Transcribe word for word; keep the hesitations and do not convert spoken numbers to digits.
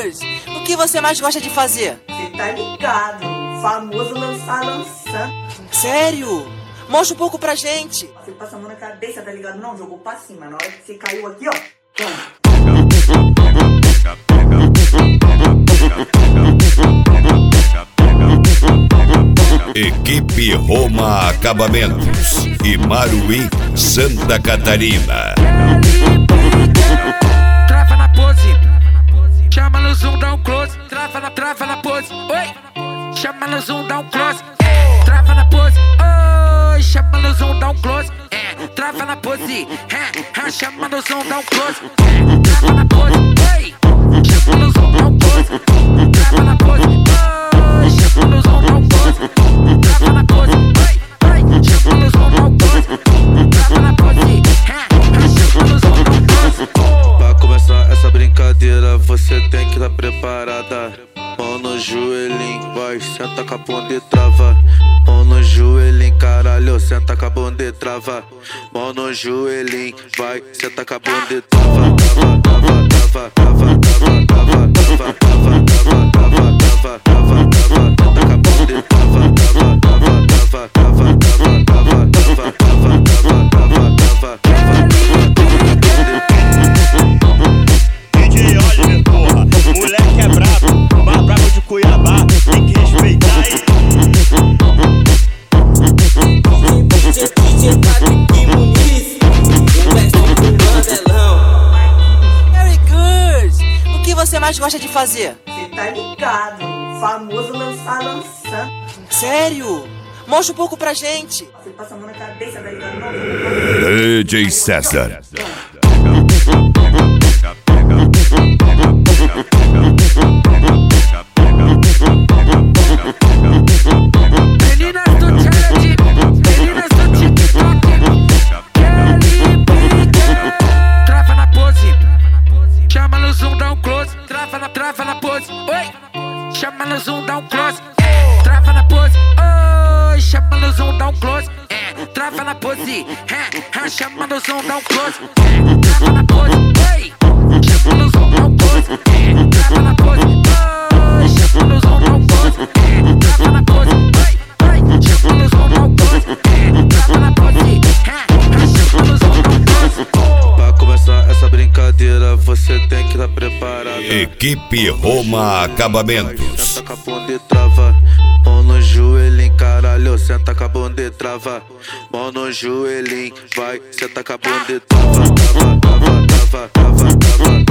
Good! O que você mais gosta de fazer? Cê tá ligado, famoso lançar lançando. Sério? Mostra um pouco pra gente. Você passa a mão na cabeça, tá ligado? Não, jogou pra cima. Na hora que você caiu aqui, ó. Equipe Roma Acabamentos e Maruim, Santa Catarina. Trava na pose, chama no zoom, dá um close. Trava na, trava na pose, oi. Chama no zoom, dá um close. É, trava na pose, oi. Chama no zoom, dá um close. É, trava na pose, é, chama no zoom, dá um close. É, trava na pose, oi. Chama no zoom, dá um close. Trava na pose, oi. Chama no zoom, dá um close. Trava na pose, oi, oi. Chama no zoom, dá um close. Trava na pose, é, chama no zoom, dá um close. Pra começar essa brincadeira, você tem que estar preparada. Mão no joelhinho, vai, senta com a bunda e trava. Mão no joelhinho, caralho, senta com a bunda e trava. Mão no joelhinho, vai, senta com a bunda e trava. Trava, trava, trava, trava, trava, trava, trava, trava, trava, trava, trava, trava, trava, senta com a bunda e trava, trava, trava, trava, trava, trava, trava, trava, trava, trava, trava, trava, trava. D J Oliver, porra, moleque é brabo, mais brabo de Cuiabá, tem que respeitar aí. Very good! O que você mais gosta de fazer? Cê tá ligado, famoso lançar lançando. Sério? Mostra um pouco pra gente. Você passa a mão na cabeça, tá ligado? Não, jogou pra cima. D J César. Meninas do challenge, meninas do TikTok, Kelly Pique. Trava na pose, chama no zoom, dá um close. Trava na, trava na pose, oi. Chama no zoom, dá um close. É, trava na pose, oi. Chama no zoom, dá um close. É, trava na pose, é, chama no zoom, dá um close. É, trava na pose, oi. Chama no zoom, dá um close. É, trava na pose, oi. Chama no zoom, dá um close. É, trava na pose, oi, oi. Chama no zoom, dá um close. É, trava na pose, é, chama no zoom, dá um close. Pra começar essa brincadeira, você tem que estar preparada. Equipe Roma Acabamentos. Senta com a bunda e trava. Mão no joelhinho, caralho, senta com a bunda e trava. Mão no joelhinho, vai, senta com a bunda e trava. Trava, trava, trava, trava, trava.